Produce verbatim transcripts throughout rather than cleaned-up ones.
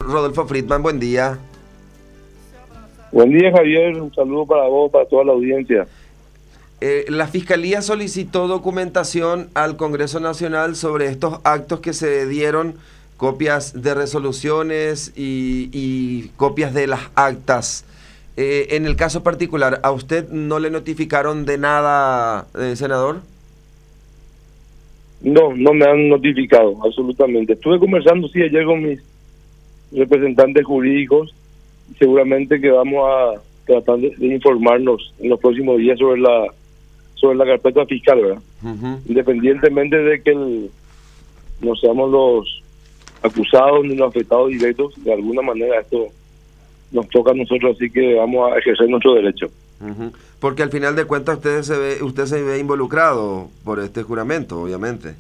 Rodolfo Friedman, buen día. Buen día, Javier. Un saludo para vos, para toda la audiencia. Eh, la Fiscalía solicitó documentación al Congreso Nacional sobre estos actos que se dieron, copias de resoluciones y, y copias de las actas. Eh, en el caso particular, ¿a usted no le notificaron de nada, eh, senador? No, no me han notificado, absolutamente. Estuve conversando, sí, ayer con mis representantes jurídicos. Seguramente que vamos a tratar de, de informarnos en los próximos días sobre la sobre la carpeta fiscal, ¿verdad? Uh-huh. Independientemente de que el, no seamos los acusados ni los afectados directos, de alguna manera esto nos toca a nosotros, así que vamos a ejercer nuestro derecho. Uh-huh. Porque al final de cuentas usted se ve, usted se ve involucrado por este juramento, obviamente.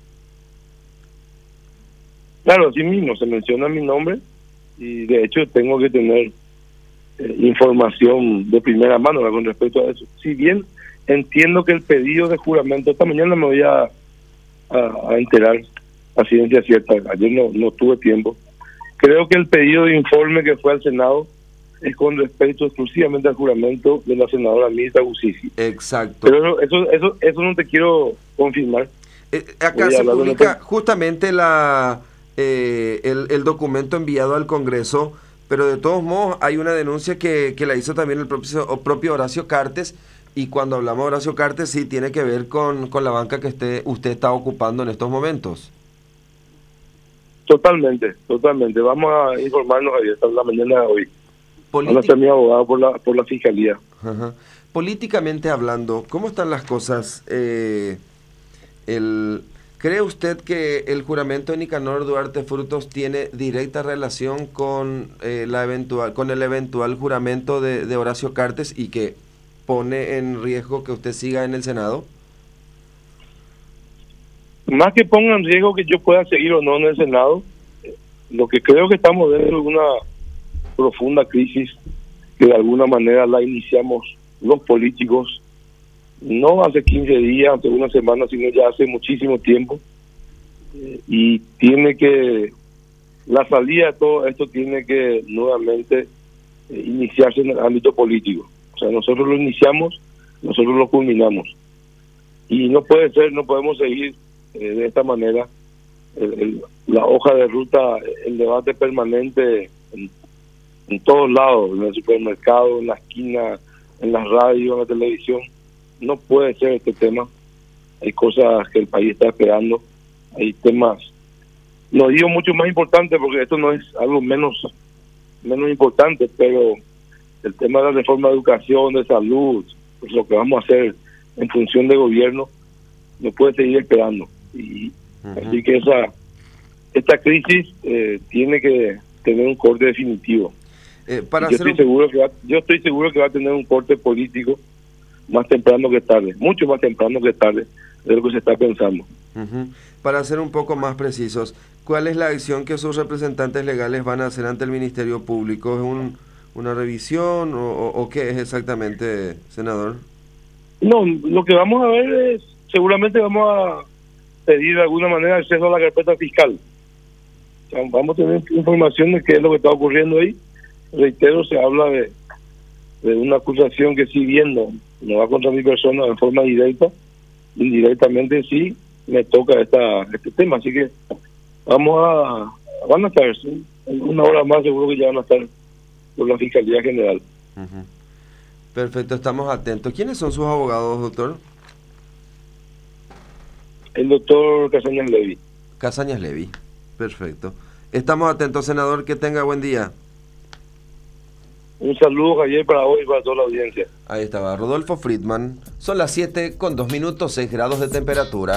Claro, así mismo, se menciona mi nombre y de hecho tengo que tener eh, información de primera mano, ¿verdad?, con respecto a eso. Si bien entiendo que el pedido de juramento, esta mañana me voy a, a, a enterar a ciencia cierta, ayer no, no tuve tiempo. Creo que el pedido de informe que fue al Senado es con respecto exclusivamente al juramento de la senadora Mirta Gusisi. Exacto. Pero eso eso eso no te quiero confirmar. Eh, acá se publica justamente la eh, el, el documento enviado al Congreso, pero de todos modos hay una denuncia que, que la hizo también el propio, el propio Horacio Cartes, y cuando hablamos de Horacio Cartes sí tiene que ver con, con la banca que esté, usted está ocupando en estos momentos. Totalmente, totalmente. Vamos a informarnos ahí hasta la mañana de hoy. Polític... Van a ser mi abogado por la, por la Fiscalía. Ajá. Políticamente hablando, ¿cómo están las cosas? Eh, el, ¿Cree usted que el juramento de Nicanor Duarte Frutos tiene directa relación con, eh, la eventual, con el eventual juramento de, de Horacio Cartes y que pone en riesgo que usted siga en el Senado? Más que ponga en riesgo que yo pueda seguir o no en el Senado, lo que creo que estamos dentro de una profunda crisis que de alguna manera la iniciamos los políticos, no hace quince días, hace una semana, sino ya hace muchísimo tiempo, eh, y tiene que, la salida de todo esto tiene que nuevamente eh, iniciarse en el ámbito político. O sea, nosotros lo iniciamos, nosotros lo culminamos. Y no puede ser, no podemos seguir eh, de esta manera. El, el, la hoja de ruta, el debate permanente en, en todos lados, en el supermercado, en la esquina, en la radio, en la televisión. No puede ser este tema. Hay cosas que el país está esperando. Hay temas, no digo mucho más importantes porque esto no es algo menos, menos importante, pero el tema de la reforma de educación, de salud, pues lo que vamos a hacer en función de gobierno, no puede seguir esperando. Y uh-huh. Así que esa esta crisis eh, tiene que tener un corte definitivo. Eh, para yo estoy un... seguro que va, yo estoy seguro que va a tener un corte político más temprano que tarde, mucho más temprano que tarde de lo que se está pensando. Uh-huh. Para ser un poco más precisos, ¿cuál es la acción que sus representantes legales van a hacer ante el Ministerio Público? ¿Es un una revisión o, o, o qué es exactamente, senador? No, lo que vamos a ver es, seguramente vamos a pedir de alguna manera acceso a la carpeta fiscal. O sea, vamos a tener información de qué es lo que está ocurriendo ahí. Reitero, se habla de, de una acusación que si bien no, no va contra mi persona de forma directa, indirectamente sí me toca esta este tema, así que vamos a, van a estar, ¿sí? En una hora más seguro que ya van a estar por la Fiscalía General. Uh-huh. Perfecto, estamos atentos. ¿Quiénes son sus abogados, doctor? El doctor Casañas Levy. Casañas Levy, perfecto. Estamos atentos, senador, que tenga buen día. Un saludo, Javier, para hoy y para toda la audiencia. Ahí estaba Rodolfo Friedman. Son las siete con dos minutos, seis grados de temperatura.